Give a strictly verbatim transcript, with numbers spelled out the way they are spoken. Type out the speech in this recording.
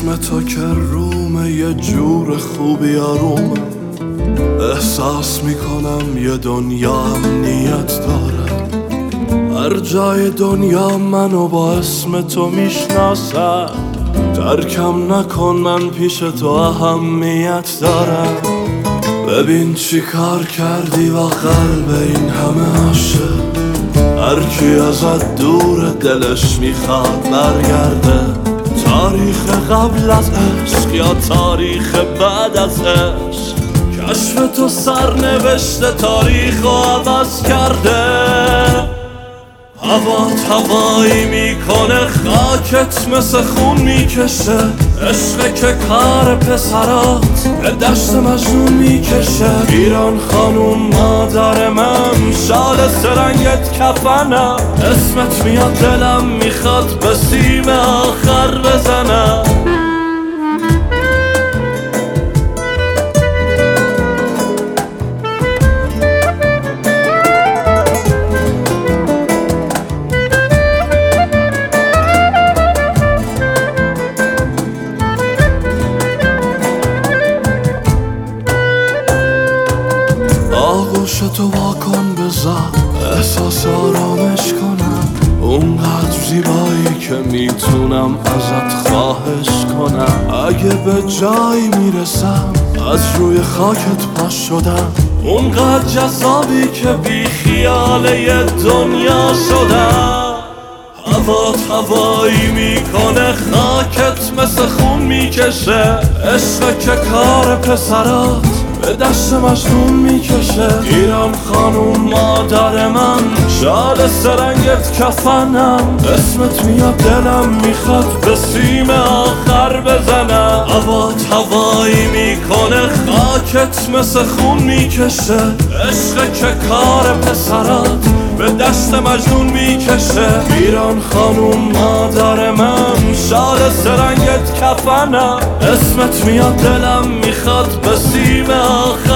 اسم تو که رومه، یه جور خوبی آرومه. احساس میکنم یه دنیا امنیت داره. هر جای دنیا منو با اسم تو میشناسه. ترکم نکن، من پیش تو اهمیت دارم. ببین چی کار کردی و قلب این همه عاشق. هر کی ازت دور دلش میخواد برگرده. تاریخ قبل از عشق یا تاریخ بعد از عشق، کشف تو سرنوشت تاریخ رو عوض کرده. هوات هوایی میکنه، خاکت مثل خون میکشه. عشق که کار پسرات به دشت مجنون میکشه. ایران خانوم مادر من، شال سرنگت کفنم. اسمت میاد دلم میخواد به سیم آخر بزنم. آغوش تو واکن بذار احساس آرامش کنم. اونقدر زیبایی که میتونم ازت خواهش کنم. اگه به جایی میرسم از روی خاکت پاش شدم. اونقدر جذابی که بی خیال یه دنیا شدم. هوات هوایی میکنه، خاکت مثل خون میکشه. عشق که کار پسرات به دشت مجنون میکشه. ایران خانوم مادر من، شال سرنگت کفنم. اسمت میاد دلم میخواد به سیم آخر بزنم. هوات هوایی میکنه، خاکت مثل خون میکشه. عشق که کار پسرات به دشت مجنون میکشه. ایران خانوم مادر من، شال سرنگت کفنم. اسمت میاد دلم میخواد به سیم آخر